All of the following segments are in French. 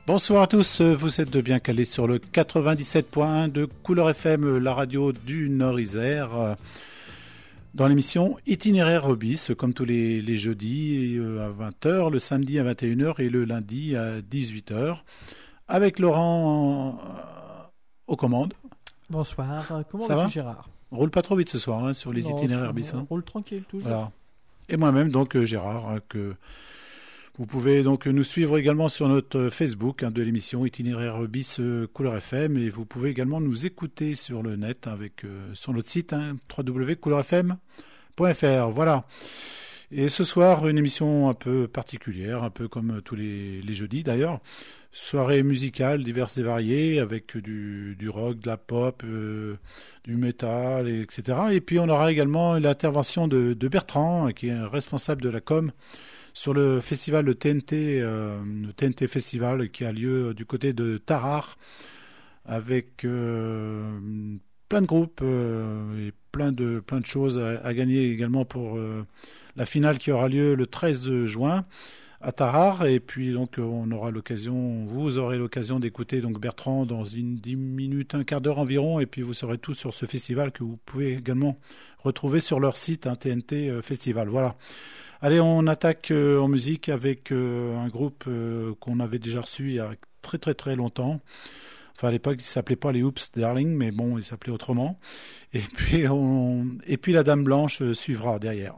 Bonsoir à tous, vous êtes bien calés sur le 97.1 de Couleur FM, la radio du Nord-Isère, dans l'émission Itinéraire Hobbies, comme tous les jeudis à 20h, le samedi à 21h et le lundi à 18h, avec Laurent aux commandes. Bonsoir, comment vas-tu Gérard? On roule pas trop vite ce soir sur les itinéraires Hobbies. On roule tranquille toujours. Voilà. Et moi-même, donc Gérard, que... Vous pouvez donc nous suivre également sur notre Facebook de l'émission Itinéraire Hobbies Couleur FM, et vous pouvez également nous écouter sur le net sur notre site www.couleurfm.fr. Voilà. Et ce soir, une émission un peu particulière, un peu comme tous les jeudis d'ailleurs. Soirée musicale diverses et variées avec du rock, de la pop, du métal, etc. Et puis on aura également l'intervention de Bertrand, qui est responsable de la com sur le festival le TNT Festival qui a lieu du côté de Tarare, avec plein de groupes et plein de choses à gagner également pour la finale qui aura lieu le 13 juin à Tarare. Et puis donc vous aurez l'occasion d'écouter donc Bertrand dans 10 minutes, un quart d'heure environ, et puis vous serez tous sur ce festival que vous pouvez également retrouver sur leur site TNT Festival. Voilà. Allez, on attaque en musique avec un groupe qu'on avait déjà reçu il y a très très très longtemps. Enfin, à l'époque, il ne s'appelait pas les Oops Darling, mais bon, il s'appelait autrement. Et puis la Dame Blanche suivra derrière.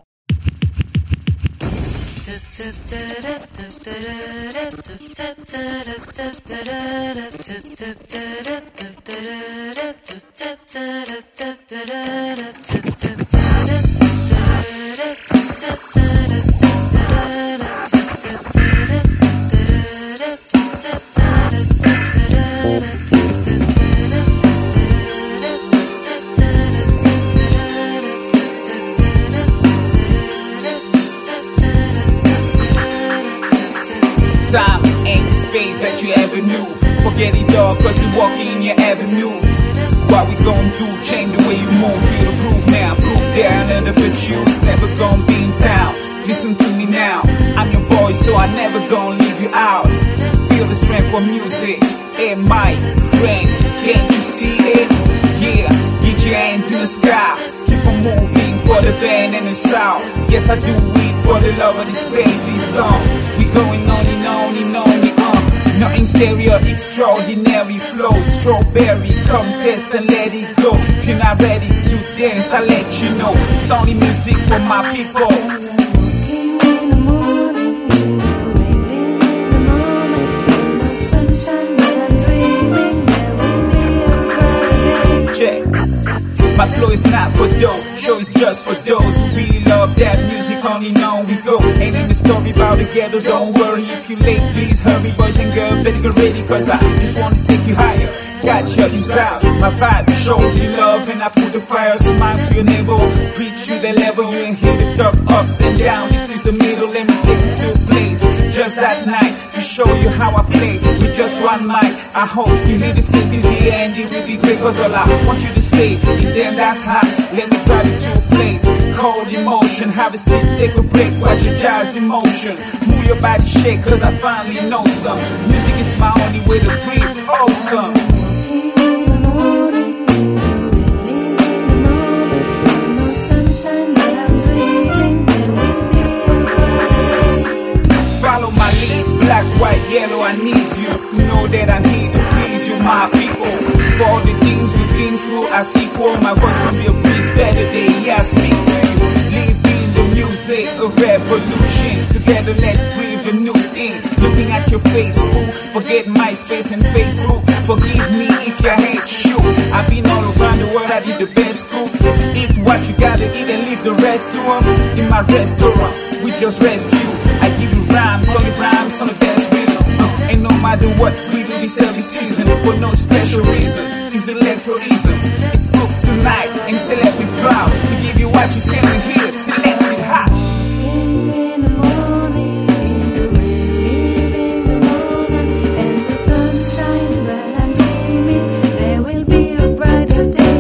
Time ain't space that you ever knew. Forget it all cause you're walking in your avenue. What we gon' do? Change the way you move. Feel the groove now. Proof there and under you. It's never gon' be in town. Listen to me now. I'm your boy so I never gon' leave you out. Feel the strength for music. Hey my friend, can't you see it? Yeah, get your hands in the sky. Keep on moving for the band and the sound. Yes, I do it for the love of this crazy song. We going on and on and on and on. Nothing scary or extraordinary flow. Strawberry, come test and let it go. If you're not ready to dance, I'll let you know. It's only music for my people. Check. My flow is not for dope, show is just for those who really love that music, only know we go. Ain't in the story about the ghetto, don't worry if you late, please hurry, boys and girls, better get ready, cause I just wanna take you higher. Got your desire, my vibe shows you love, and I put the fire, smile to your neighbor, reach you the level, you ain't hear the dark ups and down, this is the middle, let me take you to a place, just that night, to show you how I play, with just one mic, I hope you hear this thing to the end, it will be great, cause all I want you to say is damn that's hot, let me drive you to a place, cold emotion, have a seat, take a break, watch your jazz in motion, move your body shake, cause I finally know some, music is my only way to breathe, awesome. Follow my lead, black, white, yellow, I need you to know that I need to please you, my people. For all the things we've been through as equal, my voice can be a breeze better day, yeah, I speak to you. Live in the music, a revolution. Together let's breathe a new thing. Looking at your Facebook, forget MySpace and Facebook. Forgive me if your head shook. I've been all around the world, I did the best cook. Eat what you gotta eat and leave the rest to them. In my restaurant, we just rescue. I give you rhymes on the best rhythm. And no matter what we do this every season, for no special reason, it's electroism. It's books tonight and tell every crowd to give you what you can't hear, select it hot. In the morning, in the rain, in the morning, and the sunshine, but I'm dreaming there will be a brighter day.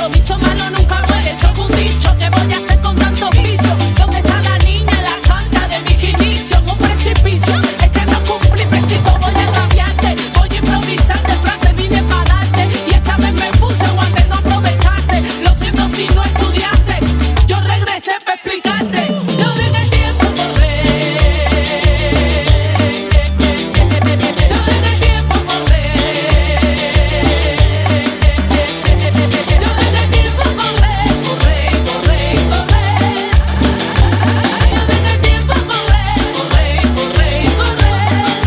piso. Bicho malo nunca muere, eso es un dicho. ¿Qué voy a hacer con tantos pisos? ¿Dónde está la niña, la santa de mis inicios? En un precipicio, es que no cumplí preciso. Voy a cambiarte, voy a improvisar. De frase vine para darte y esta vez me puse guante, no aprovechaste. Lo siento si no estudiaste, yo regresé para explicarte. No dejes tiempo correr. No dejes tiempo correr. No dejes tiempo correr, correr, correr, correr. No dejes tiempo correr, correr, correr, correr.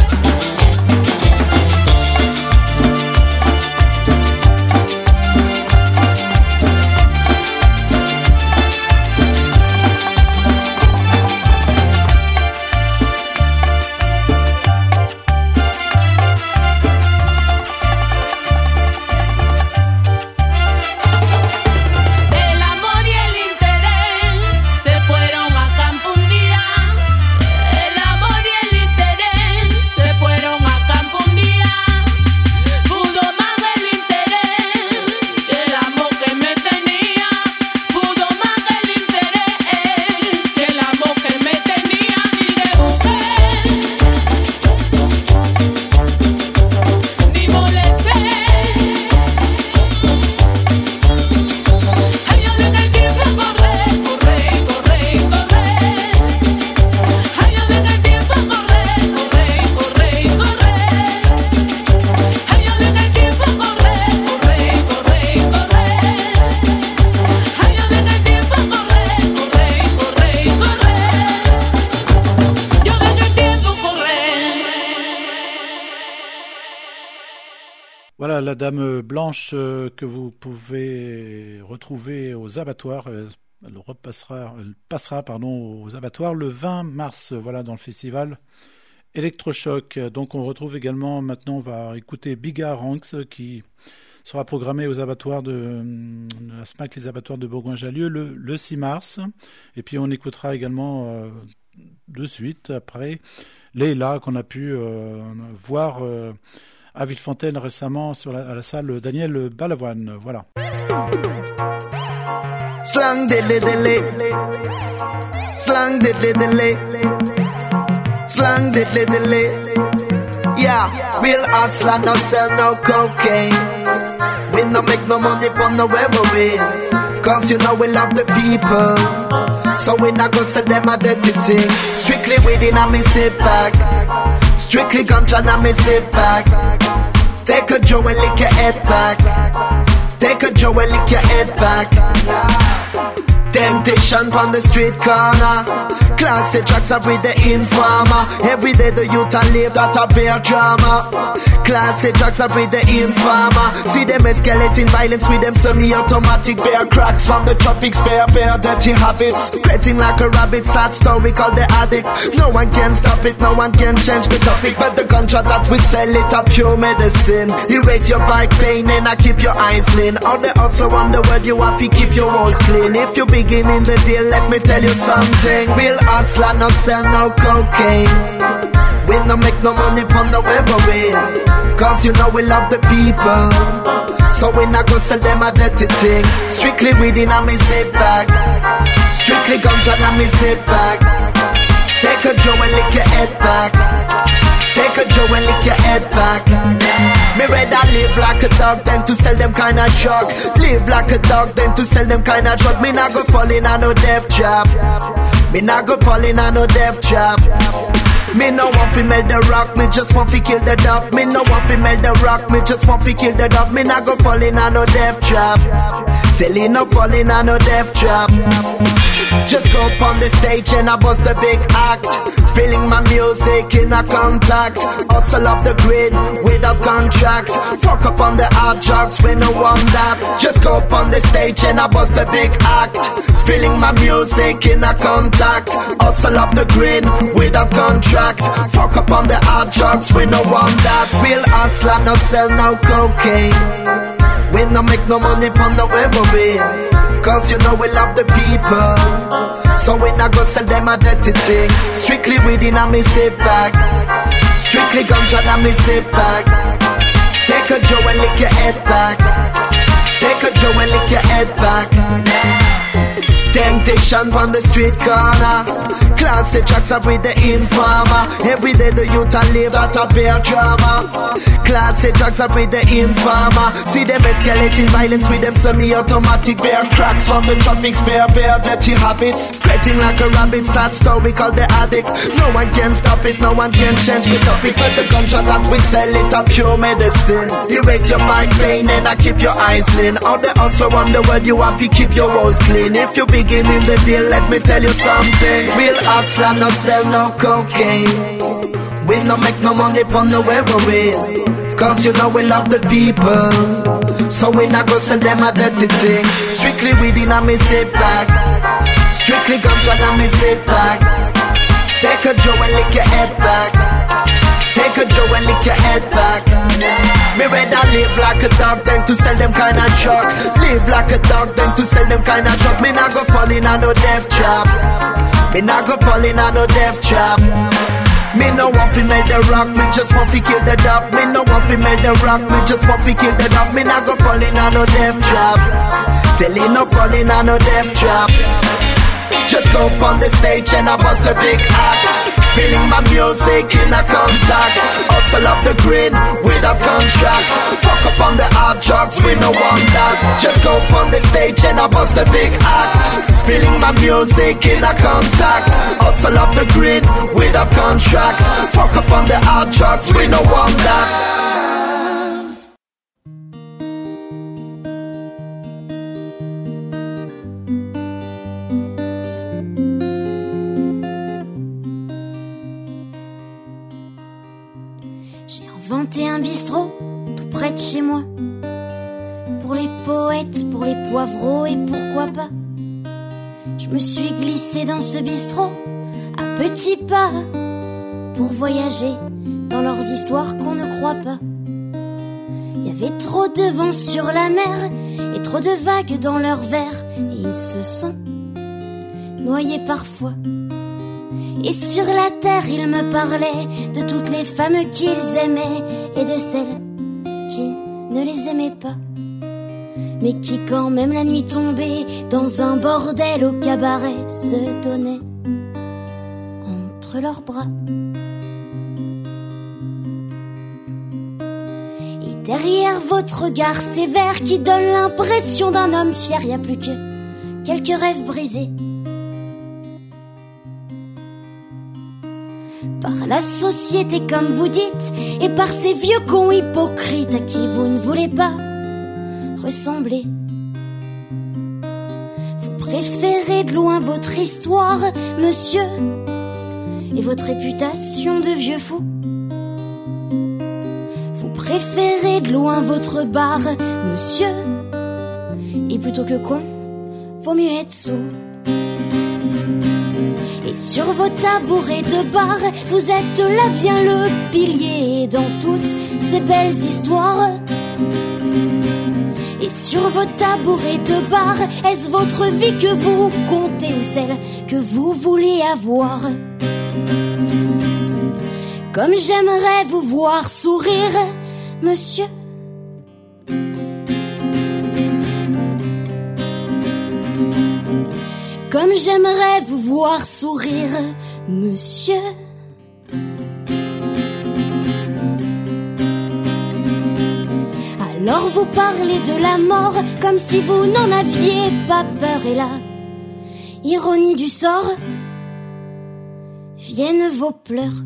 El amor y el interés se fueron a campo un día. El amor y el interés se fueron a campo un día. Pudo más el interés que el amor que me tenía. Pudo más el interés que el amor que me tenía. Ni molesté. Ay, yo dejé el tiempo correr, correr, correr, correr. Ay, yo dejé el tiempo correr, correr, correr, correr. Ay, yo dejé el tiempo correr, correr, correr, correr. Ay, yo dejé el tiempo correr, correr, correr, correr. Yo dejé el tiempo correr. Voilà la Dame Blanche que vous pouvez retrouver aux abattoirs. Elle passera aux abattoirs le 20 mars, voilà, dans le festival Electrochoc. Donc on retrouve également, maintenant on va écouter Biga Ranks qui sera programmé aux abattoirs de la SMAC, les abattoirs de Bourgoin-Jallieu le 6 mars. Et puis on écoutera également de suite après Leila qu'on a pu voir à Villefontaine récemment à la salle Daniel Balavoine. Voilà. Slang diddly diddly, slang diddly diddly, slang diddly diddly. Yeah, real hustler no sell no cocaine. We no make no money from no heroin. Cause you know we love the people, so we not go sell them a dirty thing. Strictly weed and me sit back, strictly ganja and me sit back. Take a Joe and lick your head back. Take a Joe and lick your head back. Temptation on the street corner. Classic tracks are with the informer. Every day the youth a live that a bear drama. Classic tracks are with the informer. See them escalating violence with them semi-automatic bear cracks from the tropics. Bear dirty habits, creating like a rabbit. Sad story called the addict. No one can stop it, no one can change the topic. But the contract that we sell it a pure medicine. Erase your back pain and I keep your eyes clean. All the hustle on the world you have to keep your walls clean. If you begin in the deal, let me tell you something. Real hustler no sell no cocaine. We no make no money from the heroin. Cause you know we love the people, so we not go sell them a dirty thing. Strictly weeding and me sit back, strictly ganja and me sit back. Take a Joe and lick your head back. Take a Joe and lick your head back. Me rather live like a dog than to sell them kind of drug. Live like a dog than to sell them kind of drug. Me not go fall in on no death trap. Me not go fall in on no death trap. Me no want fi melt the rock, me just want fi kill the dog. Me no want fi melt the rock, me just want fi kill the dog. Me not go fall in on no death trap. Tell you no fall in on no death trap. Just go up on the stage and I bust the big act. Feeling my music in a contact. Hustle off the grid without contract. Fuck up on the hard drugs, we no want that. Just go up on the stage and I bust the big act. Feeling my music in a contact. Hustle off the grid without contract. Fuck up on the hard drugs, we no want that. Real hustler no sell no cocaine. We no make no money from no heroin. Cause you know we love the people, so we not go sell them a dirty thing. Strictly weeding and me sit back, strictly ganja and me sit back. Take a Joe and lick your head back. Take Take a Joe and lick your head back. Temptation on the street corner. Classic tracks are with the informer. Every day the youth a live that a bear drama. Classic tracks are with the informer. See them escalating violence with them semi-automatic bear cracks from the tropics. Bear dirty habits, creating like a rabbit. Sad story called the addict. No one can stop it, no one can change the topic. But the contract that we sell it a pure medicine. Erase your mind pain and I keep your eyes lean. All the hustle around the world you have to keep your walls clean. If you begin in the deal, let me tell you something. Real hustler no sell no cocaine. We no make no money from the heroin. Cause you know we love the people, so we not go send them a dirty thing. Strictly weeding and me sit back. Strictly ganja and me sit back. Take a Joe and lick your head back. Take a Joe and lick your head back. Me rather live like a dog than to sell them kind of truck. Live like a dog than to sell them kind of truck. Me not go fall in a no death trap. Me not go fall in a no death trap. Me no want to melt the rock, me just want to kill the dog. Me no want to melt the rock, me just want to kill the dog. Me not go fall in a no death trap. Tell you no fall in a no death trap. Just go up on the stage and I bust a big act. Feeling my music in a contact. Hustle up the grid without contract. Fuck up on the hard drugs, we no want that. Just go up on the stage and I bust a big act. Feeling my music in a contact. Hustle up the grid without contract. Fuck up on the hard drugs, we no want that. Inventé un bistrot tout près de chez moi. Pour les poètes, pour les poivreaux et pourquoi pas. Je me suis glissée dans ce bistrot à petits pas pour voyager dans leurs histoires qu'on ne croit pas. Il y avait trop de vent sur la mer et trop de vagues dans leurs verres et ils se sont noyés parfois. Et sur la terre, ils me parlaient de toutes les femmes qu'ils aimaient et de celles qui ne les aimaient pas. Mais qui, quand même la nuit tombée, dans un bordel au cabaret, se donnaient entre leurs bras. Et derrière votre regard sévère qui donne l'impression d'un homme fier, y a plus que quelques rêves brisés. Par la société comme vous dites, et par ces vieux cons hypocrites à qui vous ne voulez pas ressembler. Vous préférez de loin votre histoire, monsieur, et votre réputation de vieux fou. Vous préférez de loin votre bar, monsieur, et plutôt que con, vaut mieux être sourd. Et sur vos tabourets de bar, vous êtes là bien le pilier dans toutes ces belles histoires. Et sur vos tabourets de bar, est-ce votre vie que vous comptez ou celle que vous voulez avoir? Comme j'aimerais vous voir sourire, monsieur. Comme j'aimerais vous voir sourire, monsieur. Alors vous parlez de la mort comme si vous n'en aviez pas peur. Et là, ironie du sort, viennent vos pleurs.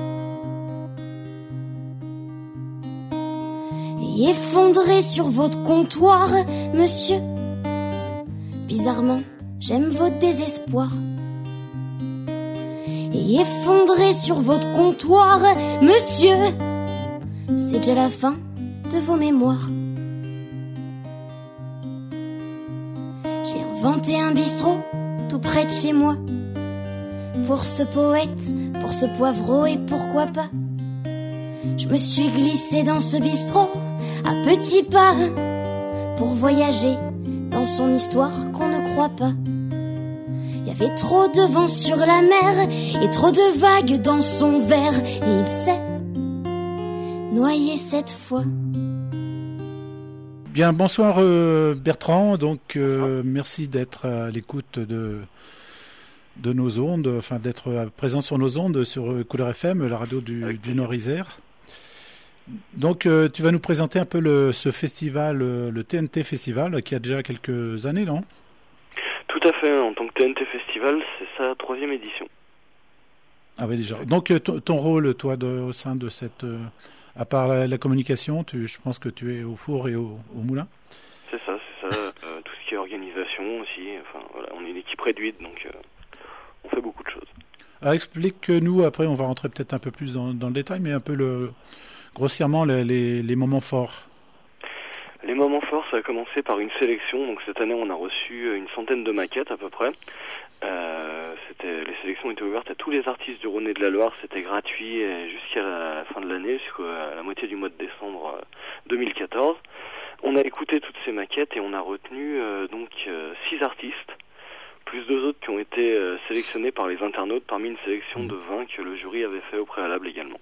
Et effondrés sur votre comptoir, monsieur. Bizarrement, j'aime votre désespoir. Et effondré sur votre comptoir, monsieur, c'est déjà la fin de vos mémoires. J'ai inventé un bistrot tout près de chez moi. Pour ce poète, pour ce poivreau et pourquoi pas. Je me suis glissée dans ce bistrot à petits pas pour voyager dans son histoire qu'on ne croit pas. Il y avait trop de vent sur la mer et trop de vagues dans son verre et il s'est noyé cette fois. Bien, bonsoir Bertrand. Donc, merci d'être à l'écoute de nos ondes, enfin d'être présent sur nos ondes sur Couleur FM, la radio du Nord-Isère. Donc, tu vas nous présenter un peu ce festival, le TNT Festival, qui a déjà quelques années, non? Tout à fait. En tant que TNT Festival, c'est sa 3e édition. Ah oui, déjà. Donc, ton rôle, toi, au sein de cette... à part la communication, je pense que tu es au four et au moulin. C'est ça. Tout ce qui est organisation aussi. Enfin, voilà, on est une équipe réduite, donc on fait beaucoup de choses. Alors, explique-nous, après on va rentrer peut-être un peu plus dans le détail, mais un peu grossièrement les moments forts. Les moments forts, ça a commencé par une sélection. Donc cette année, on a reçu une centaine de maquettes à peu près. Les sélections étaient ouvertes à tous les artistes du Rhône et de la Loire. C'était gratuit jusqu'à la fin de l'année, jusqu'à la moitié du mois de décembre 2014. On a écouté toutes ces maquettes et on a retenu 6 artistes, plus 2 autres qui ont été sélectionnés par les internautes parmi une sélection de 20 que le jury avait fait au préalable également.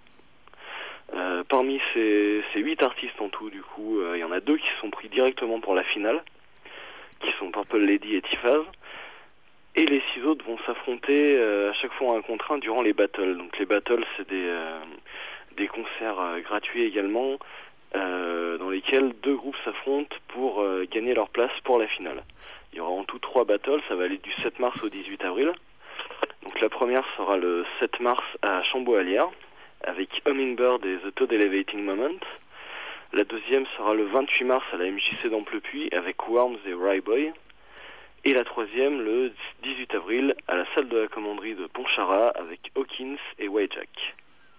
Parmi ces 8 artistes en tout, du coup, il y en a 2 qui se sont pris directement pour la finale, qui sont Purple Lady et Tifaz. Et les 6 autres vont s'affronter à chaque fois un contre un durant les battles. Donc les battles, c'est des concerts gratuits également, dans lesquels 2 groupes s'affrontent pour gagner leur place pour la finale. Il y aura en tout 3 battles, ça va aller du 7 mars au 18 avril. Donc la première sera le 7 mars à Chambois-Alières, avec Hummingbird et The Toad Elevating Moment. La deuxième sera le 28 mars à la MJC d'Amplepuis, avec Worms et Rye Boy. Et la troisième, le 18 avril, à la salle de la commanderie de Pontcharrat, avec Hawkins et Wayjack.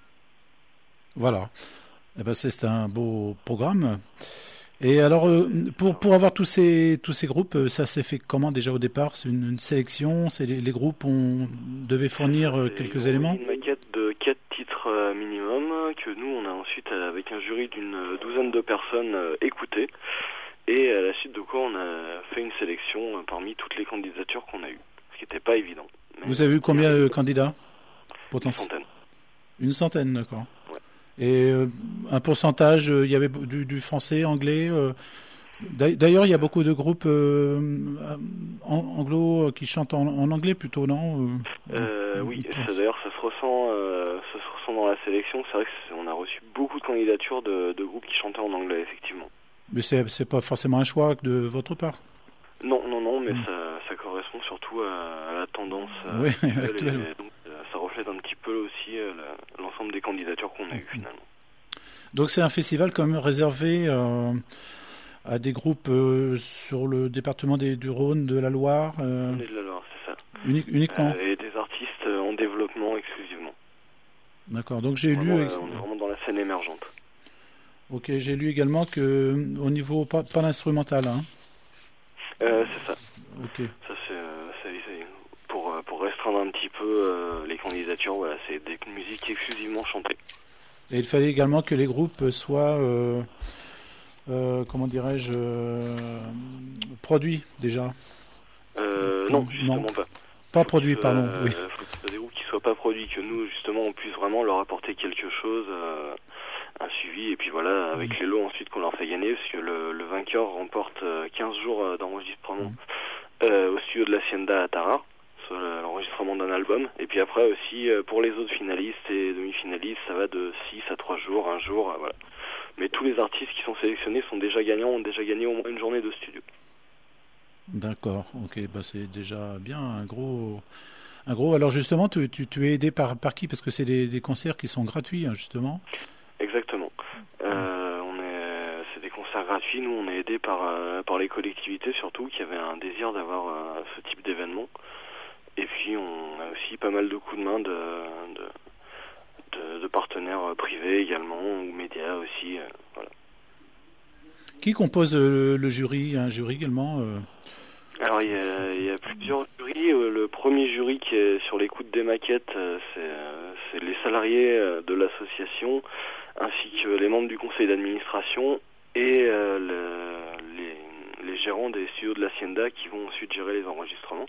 Voilà. Eh ben, c'est un beau programme. Et alors, pour avoir tous ces groupes, ça s'est fait comment déjà au départ? C'est une sélection? C'est les groupes devaient fournir quelques éléments? Une maquette de 4 titres minimum, que nous, on a ensuite, avec un jury d'une douzaine de personnes, écouté. Et à la suite de quoi on a fait une sélection parmi toutes les candidatures qu'on a eues, ce qui n'était pas évident. Mais vous avez eu combien de candidats potentiels? Une centaine, d'accord. Ouais. Et un pourcentage, il y avait du français, anglais. D'ailleurs, il y a beaucoup de groupes anglo qui chantent en anglais plutôt, non? Oui, d'ailleurs ça se ressent dans la sélection. C'est vrai qu'on a reçu beaucoup de candidatures de groupes qui chantaient en anglais, effectivement. Mais c'est pas forcément un choix de votre part? Non, mais ça correspond surtout à la tendance actuelle. Donc, ça reflète un petit peu aussi l'ensemble des candidatures qu'on a eues finalement. Donc c'est un festival quand même réservé à des groupes sur le département du Rhône, de la Loire. De la Loire, c'est ça. Uniquement. Et des artistes en développement exclusivement. D'accord. Donc j'ai lu. On est vraiment dans la scène émergente. Ok, j'ai lu également que au niveau pas l'instrumental, hein. C'est ça. Ok. Ça c'est pour restreindre un petit peu les candidatures. Voilà, c'est des musiques exclusivement chantées. Et il fallait également que les groupes soient, comment dirais-je, produits déjà. Non, justement pas. Pas produits, pardon. Oui. Faut que ce soit des groupes qui soient pas produits, que nous justement on puisse vraiment leur apporter quelque chose. Un suivi, et puis voilà, avec les lots ensuite qu'on leur fait gagner, parce que le vainqueur remporte 15 jours d'enregistrement au studio de l'Hacienda à Tarare, sur l'enregistrement d'un album, et puis après aussi pour les autres finalistes et demi-finalistes, ça va de 6 à 3 jours, 1 jour, voilà. Mais tous les artistes qui sont sélectionnés sont déjà gagnants, ont déjà gagné au moins une journée de studio. D'accord, ok, bah c'est déjà bien un gros. Alors justement, tu es aidé par qui? Parce que c'est des concerts qui sont gratuits, hein, justement. Exactement. C'est des concerts gratuits. Nous, on est aidés par les collectivités surtout, qui avaient un désir d'avoir ce type d'événement. Et puis, on a aussi pas mal de coups de main de partenaires privés également, ou médias aussi. Voilà. Qui compose le jury? Un jury également Alors, il y a plusieurs jurys. Le premier jury qui est sur l'écoute des maquettes, c'est les salariés de l'association, ainsi que les membres du conseil d'administration et les gérants des studios de l'Hacienda qui vont ensuite gérer les enregistrements.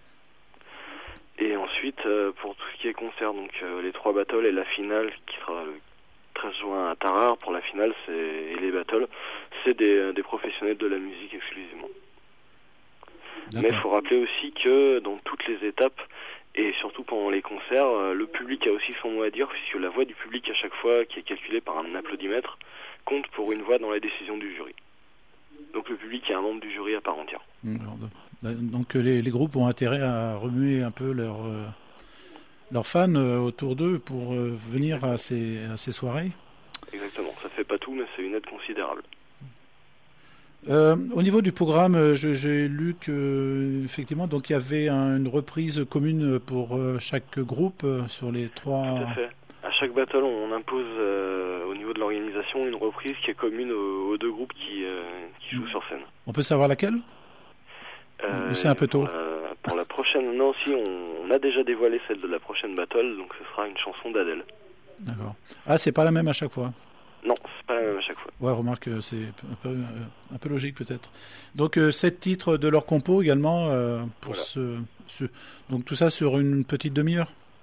Et ensuite, pour tout ce qui est concert, donc les 3 battles et la finale qui sera le 13 juin à Tarare, pour la finale et les battles, c'est des professionnels de la musique exclusivement. D'accord. Mais il faut rappeler aussi que dans toutes les étapes, et surtout pendant les concerts, le public a aussi son mot à dire, puisque la voix du public à chaque fois, qui est calculée par un applaudimètre, compte pour une voix dans la décision du jury. Donc le public est un membre du jury à part entière. Donc les groupes ont intérêt à remuer un peu leurs fans autour d'eux pour venir à ces soirées. Exactement, ça fait pas tout, mais c'est une aide considérable. Au niveau du programme, j'ai lu que effectivement, donc il y avait une reprise commune pour chaque groupe sur les 3. Tout à fait. À chaque battle, on impose au niveau de l'organisation une reprise qui est commune aux deux groupes qui jouent sur scène. On peut savoir laquelle ou c'est un peu tôt? Pour la prochaine, non, si on a déjà dévoilé celle de la prochaine battle, donc ce sera une chanson d'Adèle. D'accord. Ah, c'est pas la même à chaque fois? Non, c'est pas la même à chaque fois. Ouais, remarque, c'est un peu logique peut-être. Donc 7 titres de leur compo également pour voilà. Donc tout ça sur une petite demi-heure.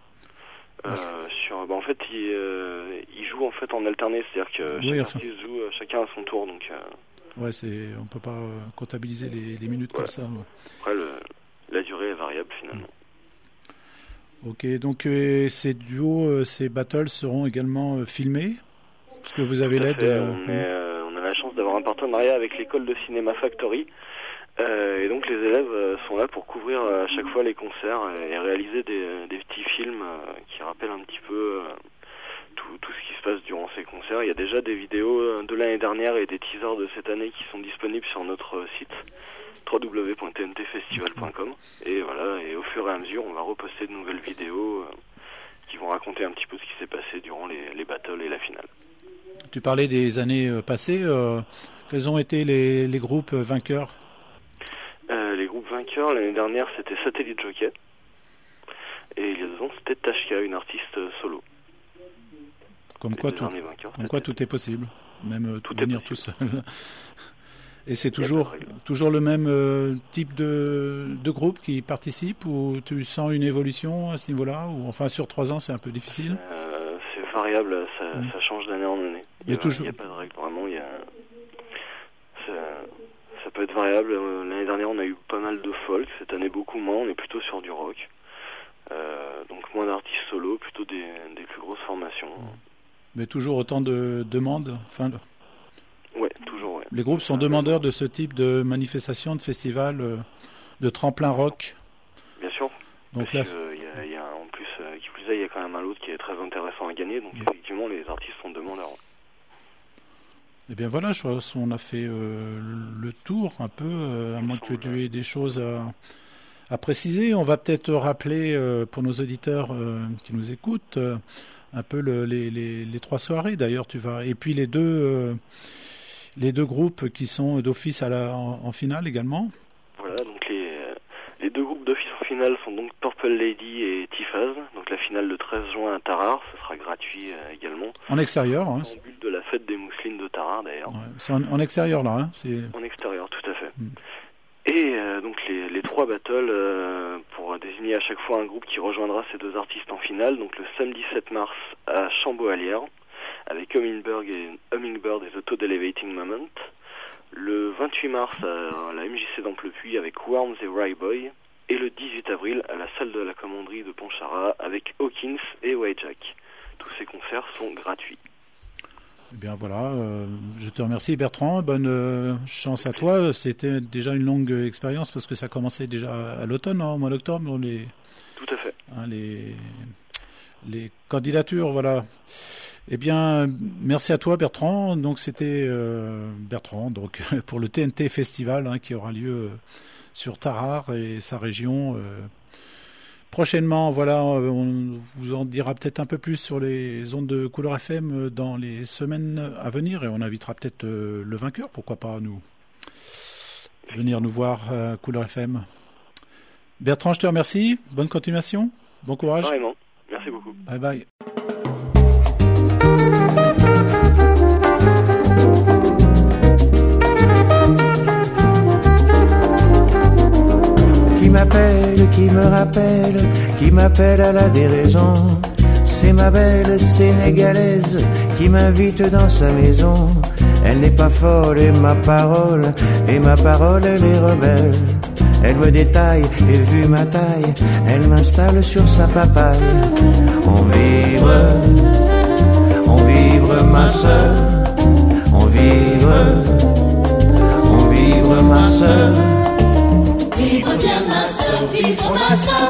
En fait, ils jouent en fait en alterné, c'est-à-dire que chaque artiste joue chacun à son tour, donc. Ouais, on peut pas comptabiliser les minutes comme ça. Ouais. Après, la durée est variable finalement. Ok, donc ces duos, ces battles seront également filmés. Parce que vous avez l'aide. On a la chance d'avoir un partenariat avec l'école de cinéma Factory. Et donc les élèves sont là pour couvrir à chaque fois les concerts et réaliser des petits films qui rappellent un petit peu tout ce qui se passe durant ces concerts. Il y a déjà des vidéos de l'année dernière et des teasers de cette année qui sont disponibles sur notre site www.tntfestival.com. Et voilà, et au fur et à mesure, on va reposter de nouvelles vidéos qui vont raconter un petit peu ce qui s'est passé durant les battles et la finale. Tu parlais des années passées. Quels ont été les groupes vainqueurs? Les groupes vainqueurs, l'année dernière, c'était Satellite Jockey. Et il y a 2 ans, c'était Tashka, une artiste solo. Comme quoi tout est possible, même tout venir tout seul. Et c'est toujours le même type de groupe qui participe, ou tu sens une évolution à ce niveau-là, ou enfin sur 3 ans c'est un peu difficile? C'est variable, ça change d'année en année. Il n'y a pas de règle, vraiment. Ça peut être variable. L'année dernière, on a eu pas mal de folk. Cette année, beaucoup moins. On est plutôt sur du rock. Donc moins d'artistes solo, plutôt des plus grosses formations. Mais toujours autant de demandes. Ouais, toujours. Ouais. Les groupes sont demandeurs de ce type de manifestation, de festival, de tremplin rock. Bien sûr. Donc parce là, il y a en plus, qui plus est, il y a quand même un lot qui est très intéressant à gagner. Donc effectivement, les artistes sont demandeurs. Eh bien voilà, je crois qu'on a fait le tour un peu, à moins que tu aies des choses à préciser. On va peut-être rappeler pour nos auditeurs qui nous écoutent un peu les 3 soirées. D'ailleurs, et puis les deux groupes qui sont d'office en finale également. Voilà, donc les 2 groupes d'office en finale sont donc Purple Lady et Tifaz. Donc la finale le 13 juin à Tarare, ce sera gratuit également. En extérieur, hein. En but de la fête des mousselines de Tarare d'ailleurs. Ouais, c'est en extérieur là, hein. En extérieur, tout à fait. Et donc les 3 battles pour désigner à chaque fois un groupe qui rejoindra ces 2 artistes en finale. Donc le samedi 7 mars à Chamboalière avec Hummingbird et The Toad Elevating Moment. Le 28 mars à la MJC d'Amplepuis avec Worms et Rye Boy. Et le 18 avril à la salle de la commanderie de Pontcharrat avec Hawkins et Wayjack. Tous ces concerts sont gratuits. Eh bien voilà, je te remercie Bertrand, bonne chance à toi. C'était déjà une longue expérience parce que ça commençait déjà à l'automne, au mois d'octobre. Tout à fait. Les candidatures, voilà. Eh bien, merci à toi Bertrand. Donc c'était Bertrand donc pour le TNT Festival qui aura lieu sur Tarare et sa région. Prochainement, voilà, on vous en dira peut-être un peu plus sur les ondes de Couleur FM dans les semaines à venir et on invitera peut-être le vainqueur, pourquoi pas venir nous voir Couleur FM. Bertrand, je te remercie. Bonne continuation. Bon courage. Vraiment. Merci beaucoup. Bye bye. Qui m'appelle, qui me rappelle, qui m'appelle à la déraison. C'est ma belle sénégalaise qui m'invite dans sa maison. Elle n'est pas folle et ma parole elle est rebelle. Elle me détaille et vu ma taille, elle m'installe sur sa papaye. On vibre ma sœur, on vibre ma sœur. Vibre bien ma sœur, vibre ma sœur.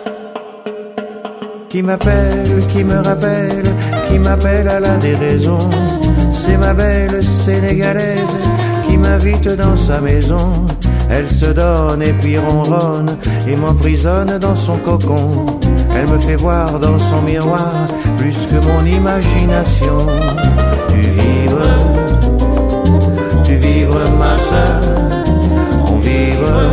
Qui m'appelle, qui me rappelle, qui m'appelle à la déraison. C'est ma belle sénégalaise qui m'invite dans sa maison. Elle se donne et puis ronronne et m'emprisonne dans son cocon. Elle me fait voir dans son miroir plus que mon imagination. Tu vibres ma sœur, on vibre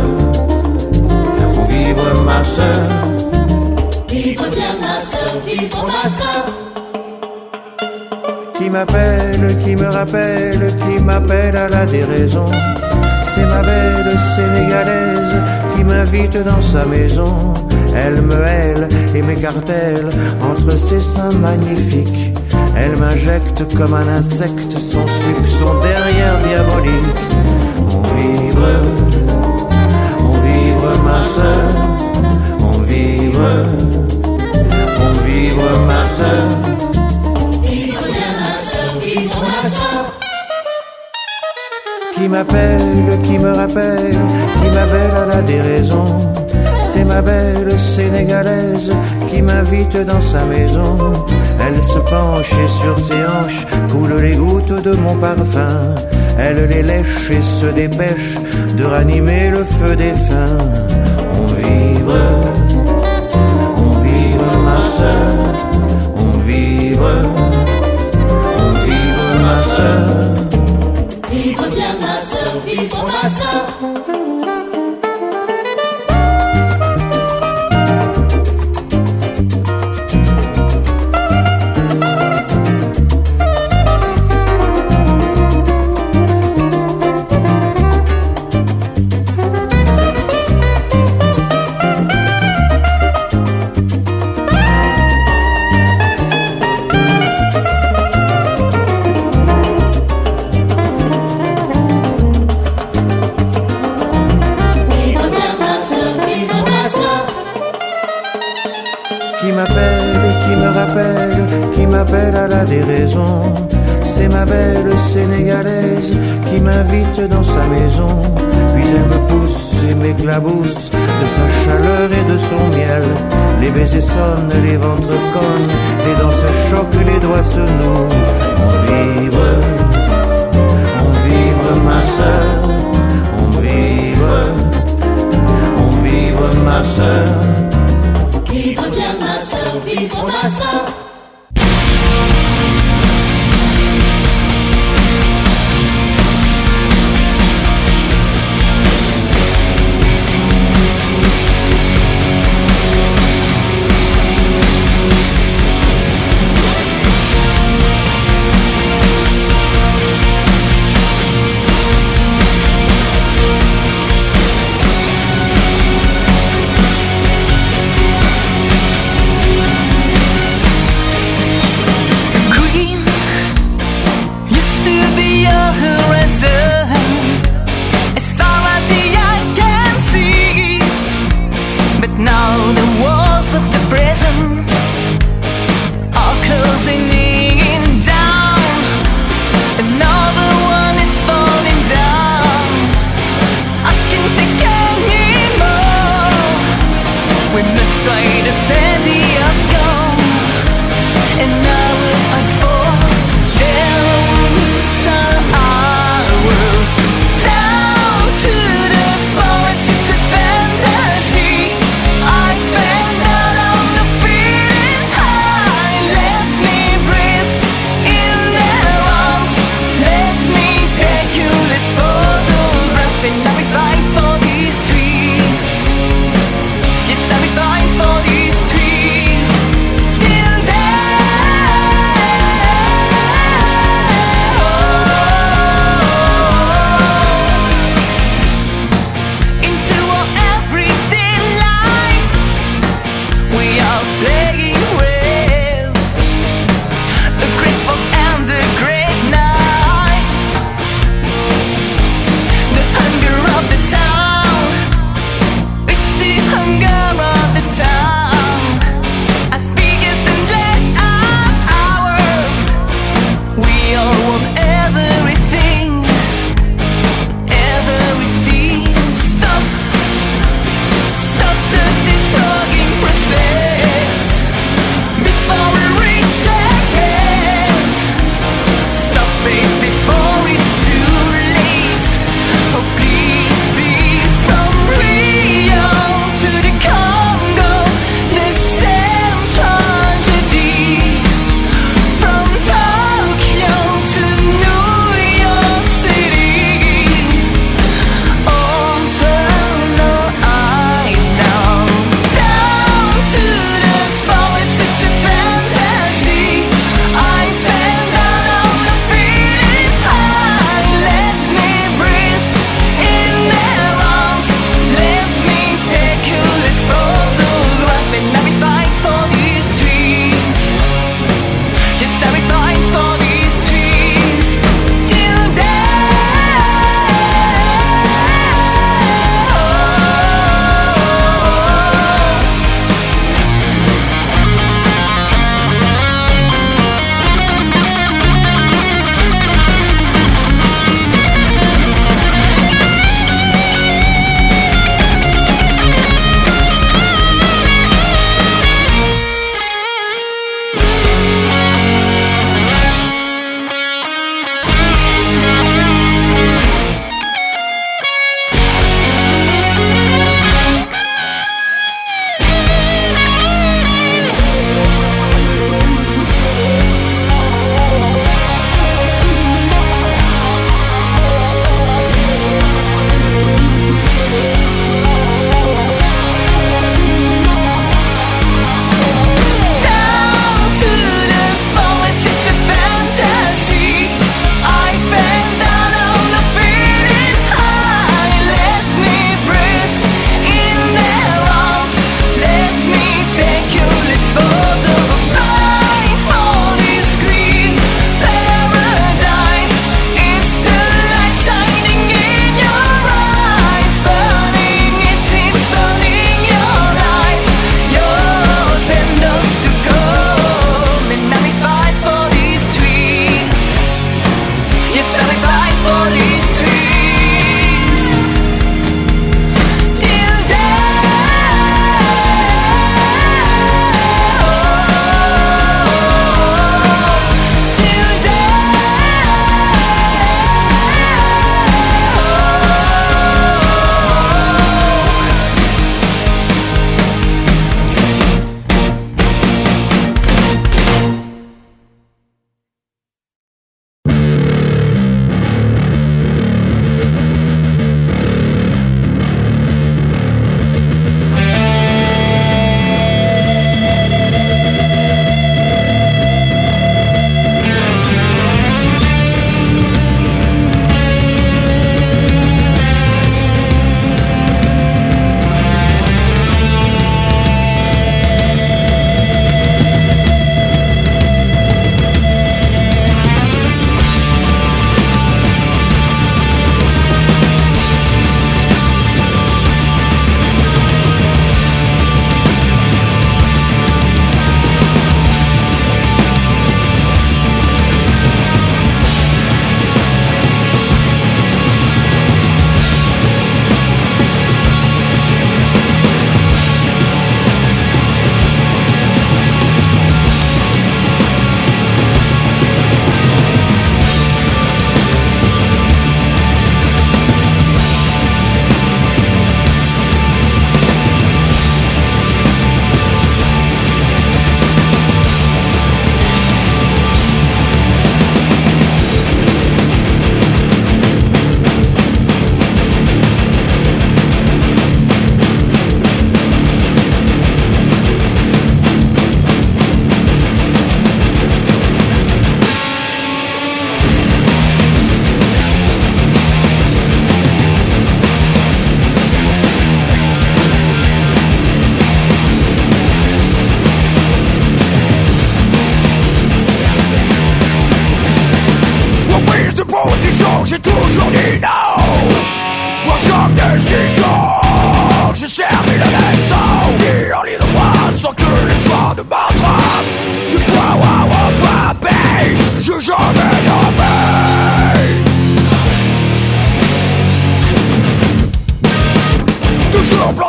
ma sœur. Vibre bien ma sœur, vibre ma sœur. Qui m'appelle, qui me rappelle, qui m'appelle à la déraison. C'est ma belle sénégalaise qui m'invite dans sa maison. Elle me hèle et m'écartèle entre ses seins magnifiques. Elle m'injecte comme un insecte son sucre, son derrière diabolique. On vibre ma sœur, on vibre ma sœur. Vibre bien ma sœur, vibre ma sœur. Qui m'appelle, qui me rappelle, qui m'appelle à la déraison. C'est ma belle sénégalaise qui m'invite dans sa maison. Elle se penche et sur ses hanches coulent les gouttes de mon parfum. Elle les lèche et se dépêche de ranimer le feu des fins. On vibre ma sœur, on vibre ma sœur. Vibre bien ma sœur, vibre ma sœur. Qui m'appelle à la déraison. C'est ma belle sénégalaise qui m'invite dans sa maison. Puis elle me pousse et m'éclabousse de sa chaleur et de son miel. Les baisers sonnent, les ventres cognent, les dents se choquent, les doigts se nouent. On vibre ma sœur, on vibre ma sœur. Vibre bien ma sœur, vibre ma sœur.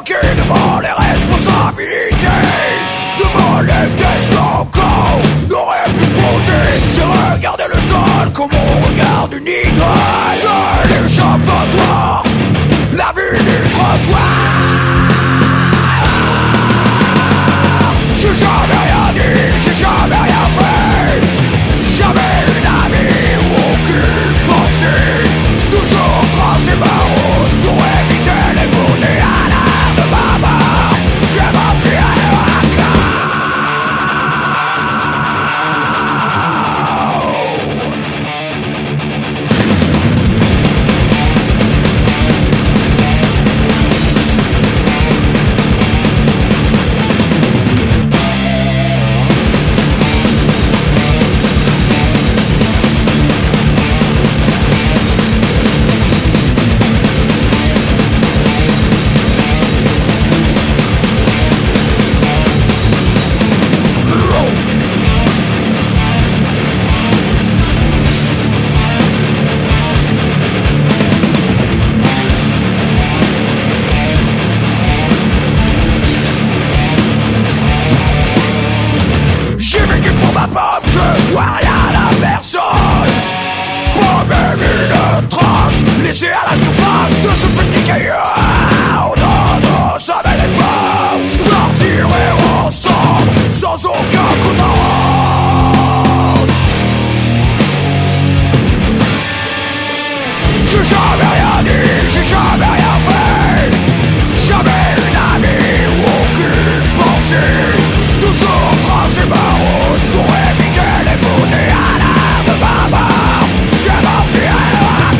braqué devant les responsabilités, devant les questions qu'on aurait pu poser. J'ai regardé le sol comme on regarde une iguale. Seul échappatoire, la vue du trottoir. J'ai jamais rien dit, j'ai jamais rien fait. Jamais une amie ou aucune pensée. Toujours tracé ma route pour éviter les bouteilles à l'air de ma mort. Je m'appuie à je dois rien à personne. Pas même une trace laissée à la surface de ce petit caillou. Non, non, ça m'allait pas. Je partirai ensemble sans aucun coup en rente. J'ai jamais rien dit, j'ai jamais rien fait. Jamais une amie ou aucune pensée. Toujours tracé ma route pour éviter les bouteilles à l'air de ma mort. Je m'appuie à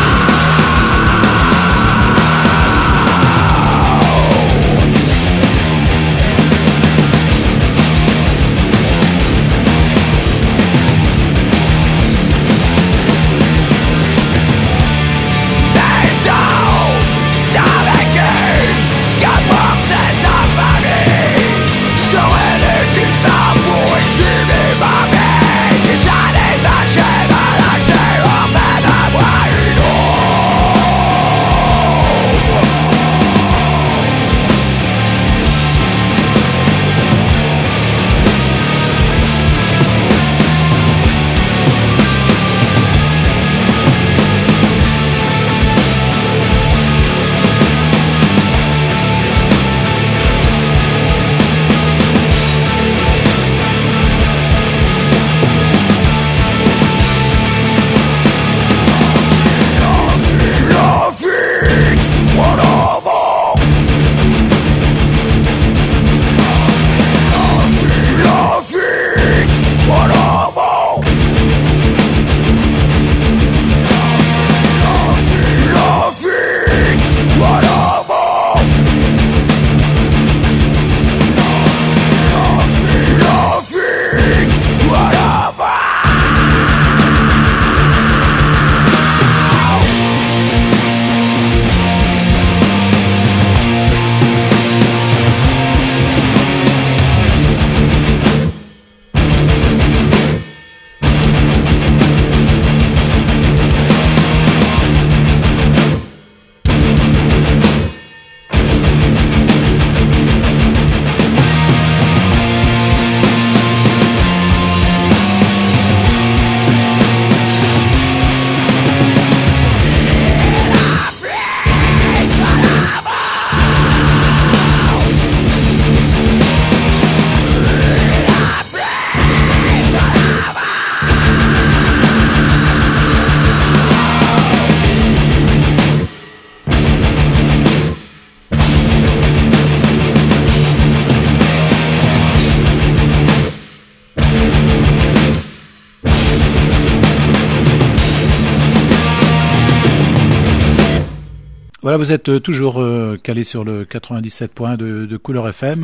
Voilà, vous êtes toujours calé sur le 97.1 de Couleur FM.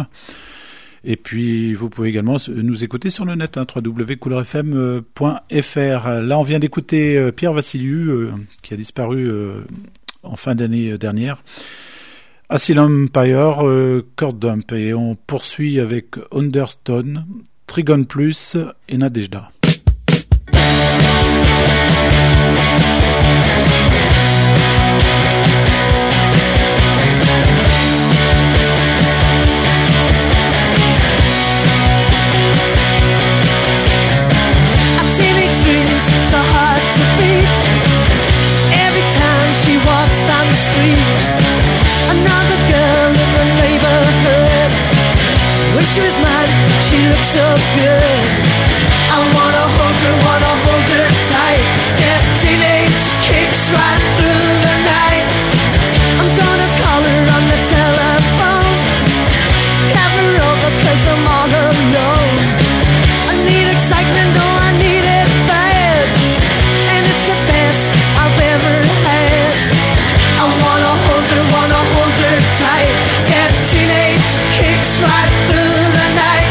Et puis, vous pouvez également nous écouter sur le net, www.couleurfm.fr. Là, on vient d'écouter Pierre Vassiliou, qui a disparu en fin d'année dernière. Asylum Empire, Cord Dump. Et on poursuit avec Understone, Trigon Plus et Nadejda. so good. I wanna hold her tight. Get teenage kicks right through the night. I'm gonna call her on the telephone, have her over 'cause I'm all alone. I need excitement, oh I need it bad, and it's the best I've ever had. I wanna hold her tight. Get teenage kicks right through the night.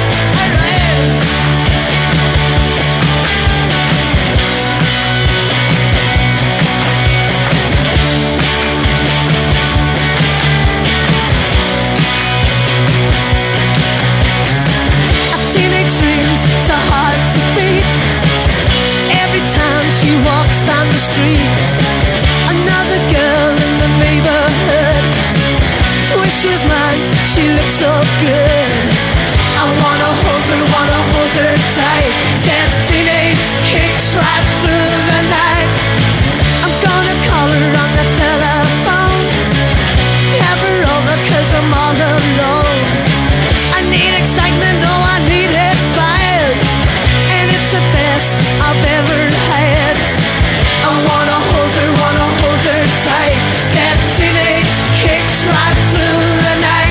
Teenage dreams so hard to beat. Every time she walks down the street, another girl in the neighborhood. Wish she was mine, she looks so good. I wanna hold her tight. Get teenage kicks right through the night. I'm gonna call her on the telephone, have her over 'cause I'm all alone. I need excitement, oh I need it bad, and it's the best I've ever had. I wanna hold her tight. Get teenage kicks right through the night.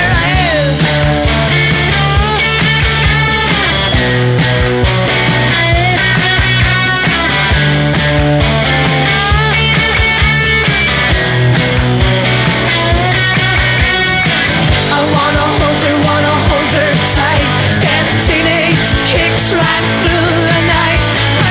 I wanna hold her tight. Get teenage kicks right through the night.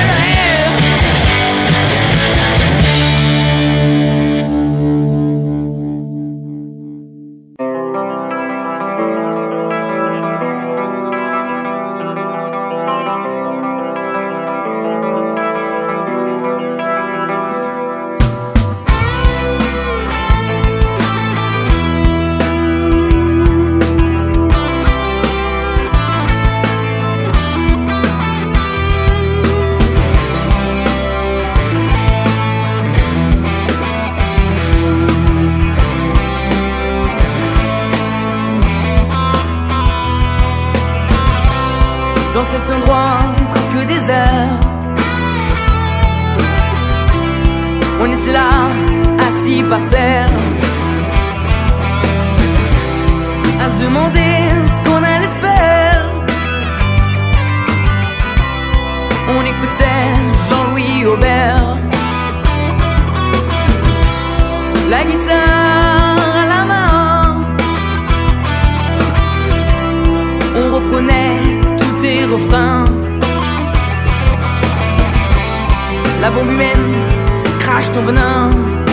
Dans cet endroit presque désert, on était là, assis par terre, à se demander ce qu'on allait faire. On écoutait Jean-Louis Aubert, la guitare à la main. On reprenait tes refrains. La bombe humaine crache ton venin.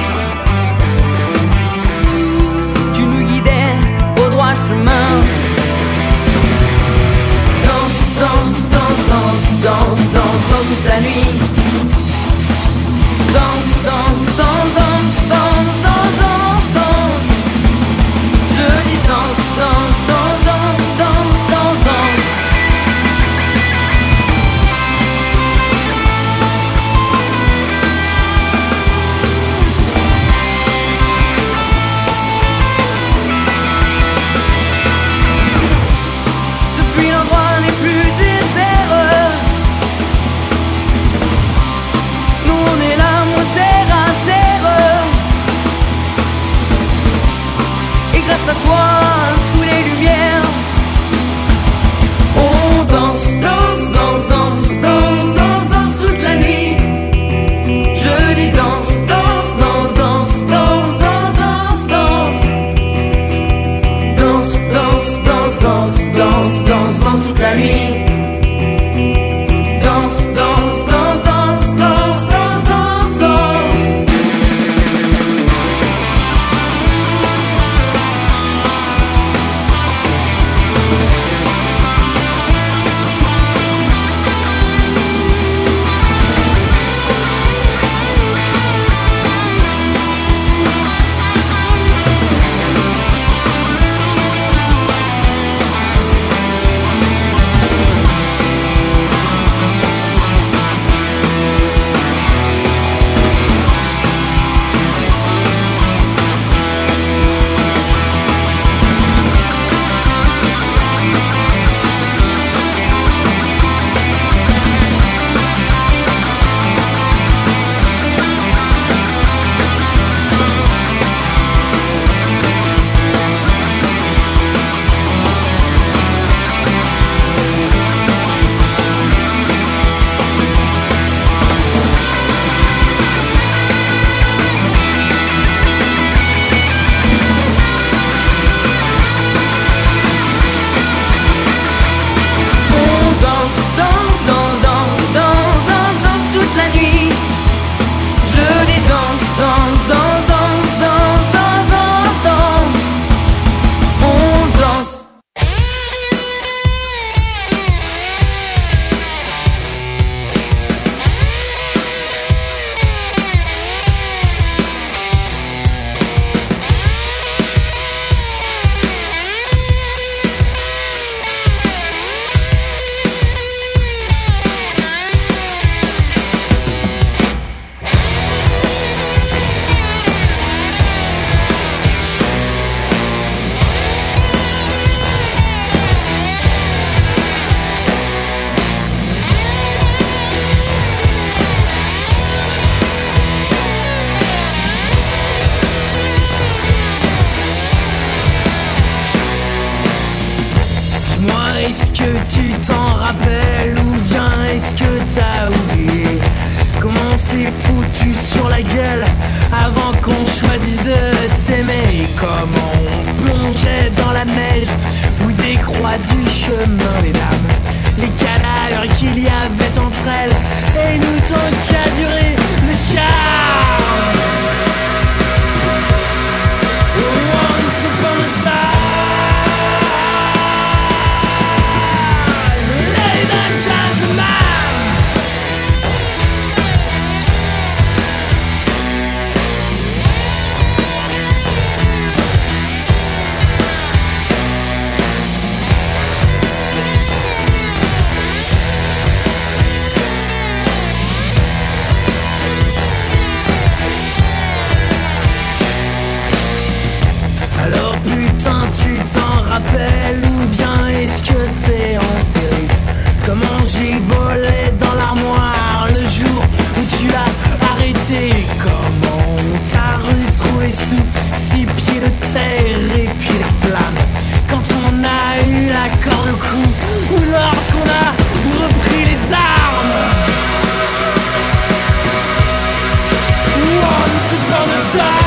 Tu nous guidais au droit chemin. Danse, danse, danse, danse, danse, danse, danse toute la nuit. Danse, danse, danse, danse, danse, danse, danse, danse. Je dis danse, danse, danse, danse, danse, danse, danse. est-ce que tu t'en rappelles ou bien est-ce que t'as oublié comment c'est foutu sur la gueule avant qu'on choisisse de s'aimer? Comment on plongeait dans la neige ou des croix du chemin des dames, les cadavres qu'il y avait entre elles et nous tant qu'a duré le charme. Once upon a time, ladies and gentlemen. Tu t'en rappelles ou bien est-ce que c'est enterré? Comment j'ai volé dans l'armoire le jour où tu l'as arrêté? Comment on t'a retrouvé sous 6 pieds de terre et puis les flammes quand on a eu la corde au cou ou lorsqu'on a repris les armes? Once upon a time.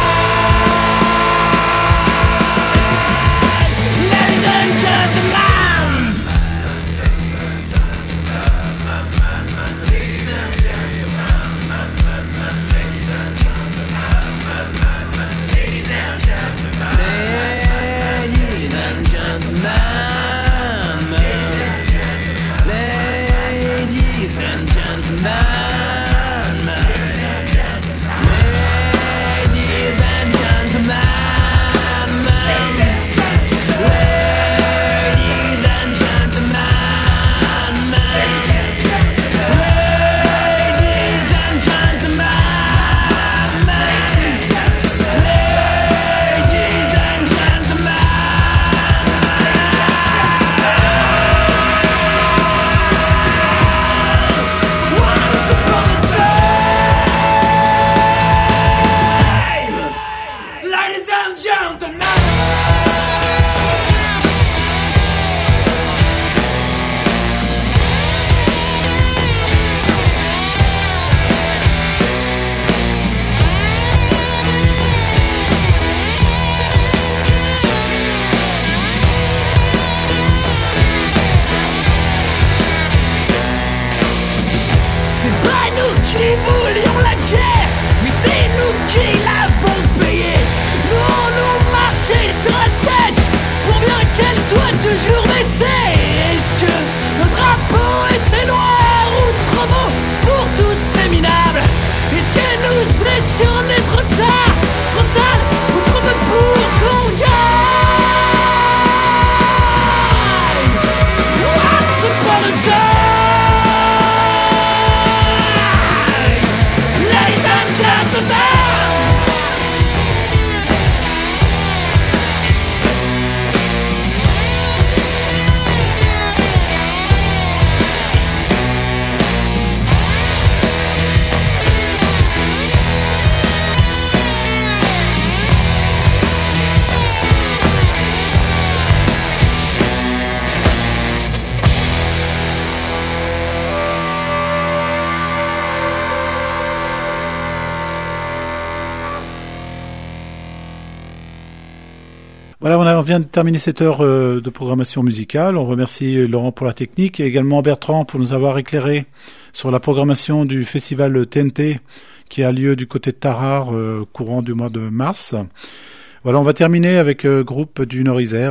Voilà, on vient de terminer cette heure de programmation musicale. On remercie Laurent pour la technique et également Bertrand pour nous avoir éclairé sur la programmation du festival TNT qui a lieu du côté de Tarare courant du mois de mars. Voilà, on va terminer avec groupe du Nord-Isère,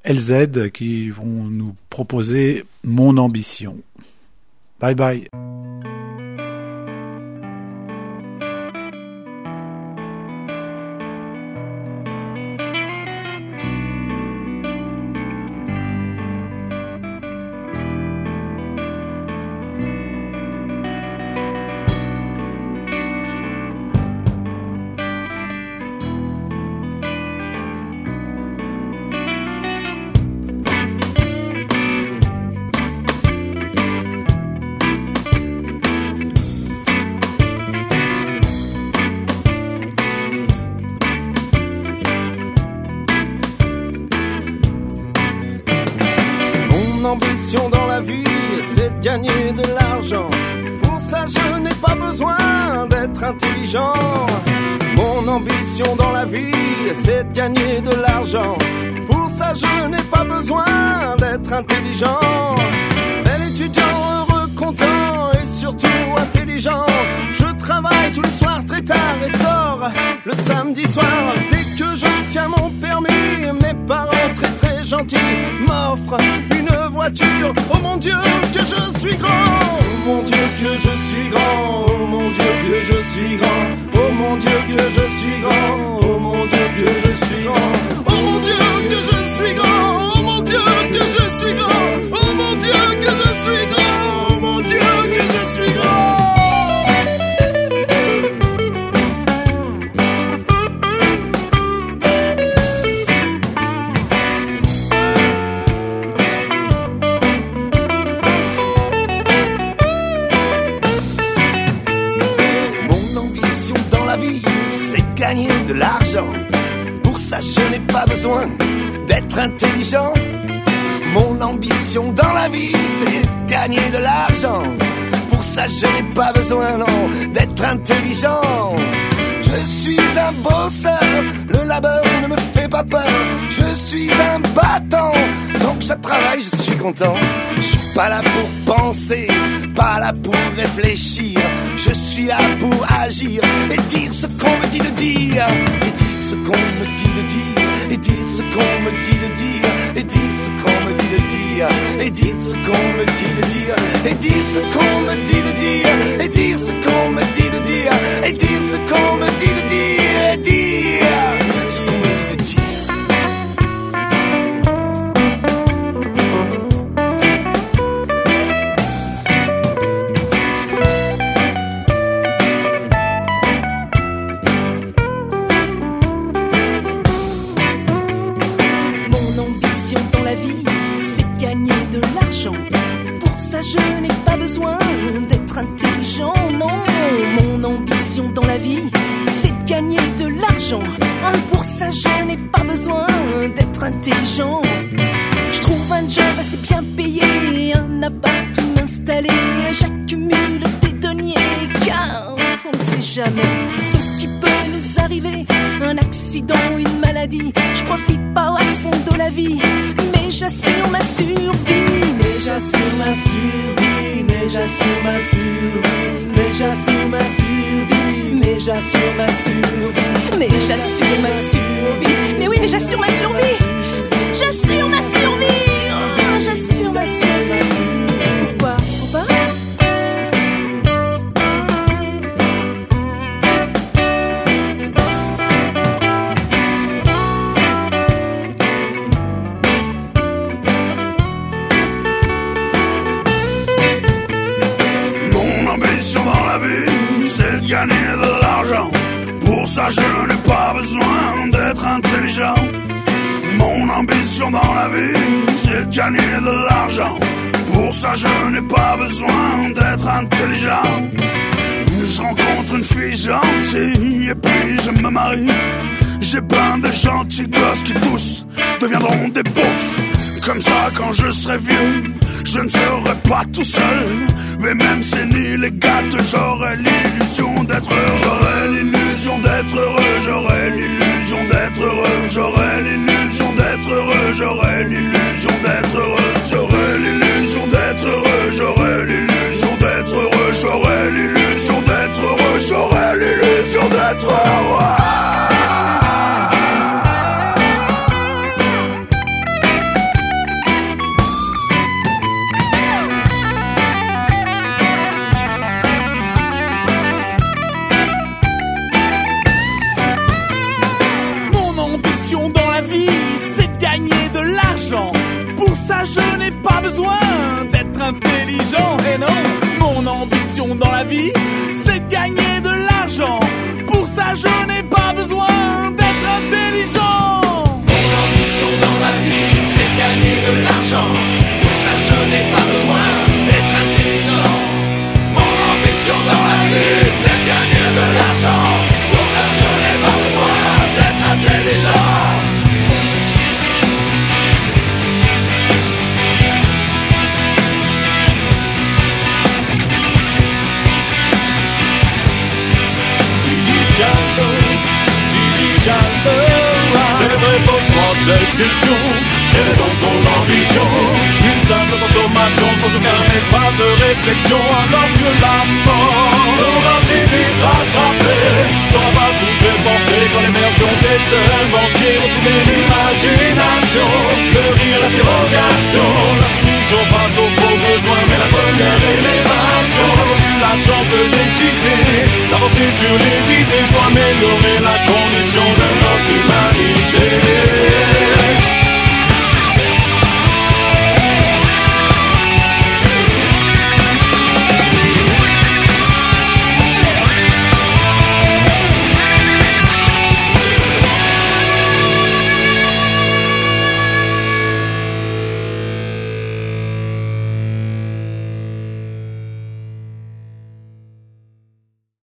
LZ, qui vont nous proposer Mon Ambition. Bye bye. ambition dans la vie, c'est de gagner de l'argent. Pour ça, je n'ai pas besoin d'être intelligent. Mon ambition dans la vie, c'est de gagner de l'argent. Pour ça, je n'ai pas besoin d'être intelligent. Bel étudiant, heureux, content et surtout intelligent. Je travaille tous les soirs très tard et sors le samedi soir. Dès que j'obtiens mon permis, mes parents très très gentils m'offrent une voiture. Oh mon Dieu que je suis grand, oh mon Dieu que je suis grand, oh mon Dieu que je suis grand, oh mon Dieu que je suis grand, oh mon Dieu que je suis grand, oh mon Dieu que je suis grand, oh mon Dieu que je suis grand, oh mon Dieu que je suis grand, oh mon Dieu que je suis grand. Gagner de l'argent, pour ça je n'ai pas besoin d'être intelligent. Mon ambition dans la vie c'est de gagner de l'argent. Pour ça je n'ai pas besoin non d'être intelligent. Je suis un bosseur, le labeur ne me fait pas peur. Je suis un battant, donc je travaille, je suis content. Je suis pas là pour penser, pas là pour réfléchir. Je suis là pour agir et dire ce qu'on me dit de dire. Et dire ce qu'on me dit de dire. Et dire ce qu'on me dit de dire. Et dire ce qu'on me dit de dire. Et dire ce qu'on me dit de dire. Et dire ce qu'on me dit de dire. Et dire ce qu'on me dit de dire. Et dire ce qu'on me dit de dire. Et dire ce qu'on me dit de dire. Je n'ai pas besoin d'être intelligent, non. Mon ambition dans la vie, c'est de gagner de l'argent. Pour ça, je n'ai pas besoin d'être intelligent. Je trouve un job assez bien payé, un appart où m'installer. J'accumule des deniers, car on ne sait jamais ce qui peut nous arriver. Un accident, une maladie, je profite pas à fond de la vie, mais j'assure ma survie. Mais j'assure ma survie, mais j'assure ma survie, mais j'assure ma survie, mais j'assure ma survie, mais j'assure ma survie, mais oui, mais j'assure ma survie, j'assure ma survie, oh, j'assure ma survie. Pourquoi? Faut pas? C'est de gagner de l'argent. Pour ça je n'ai pas besoin d'être intelligent. Mon ambition dans la vie c'est de gagner de l'argent. Pour ça je n'ai pas besoin d'être intelligent. Je rencontre une fille gentille et puis je me marie. J'ai plein de gentils gosses qui tous deviendront des beaufs. Comme ça quand je serai vieux je ne serai pas tout seul. Mais même si ni les gâtes, j'aurai l'illusion d'être heureux. J'aurai l'illusion d'être heureux. J'aurai l'illusion d'être heureux. J'aurai l'illusion d'être heureux. J'aurai l'illusion d'être heureux. J'aurai l'illusion d'être heureux. J'aurai l'illusion d'être heureux. J'aurai l'illusion d'être heureux. J'aurai l'illusion d'être heureux. Je n'ai pas besoin d'être intelligent. Et non, mon ambition dans la vie, c'est de gagner de l'argent. Pour ça, je n'ai pas besoin d'être intelligent. Mon ambition dans la vie, c'est de gagner de l'argent. Pour ça, je n'ai pas besoin d'être intelligent. Mon ambition dans la vie, c'est de gagner de l'argent. Pour ça, je n'ai pas besoin d'être intelligent. question, quelle est donc ton ambition? Une simple consommation sans aucun espace de réflexion, alors que la mort t'aura si vite rattrapé. T'auras pas tout dépensé quand les mers sont tes seuls banquiers. Retrouver l'imagination, le rire, l'interrogation, la soumission face aux faux besoins, mais la première élévation. La population peut décider d'avancer sur les idées pour améliorer la condition.